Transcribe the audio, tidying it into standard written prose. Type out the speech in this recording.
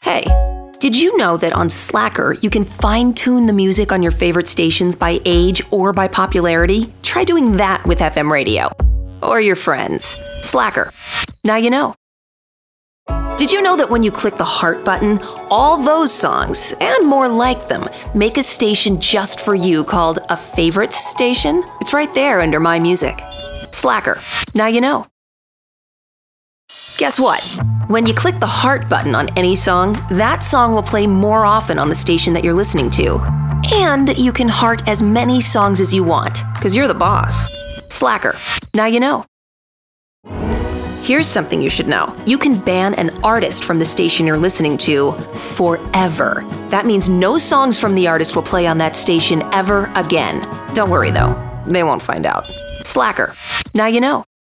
Hey, did you know that on Slacker, you can fine-tune the music on your favorite stations by age or by popularity? Try doing that with FM radio. Or your friends. Slacker. Now you know. Did you know that when you click the heart button, all those songs, and more like them, make a station just for you called a favorite station? It's right there under My Music. Slacker. Now you know. Guess what? When you click the heart button on any song, that song will play more often on the station that you're listening to. And you can heart as many songs as you want, because you're the boss. Slacker. Now you know. Here's something you should know. You can ban an artist from the station you're listening to forever. That means no songs from the artist will play on that station ever again. Don't worry though, they won't find out. Slacker. Now you know.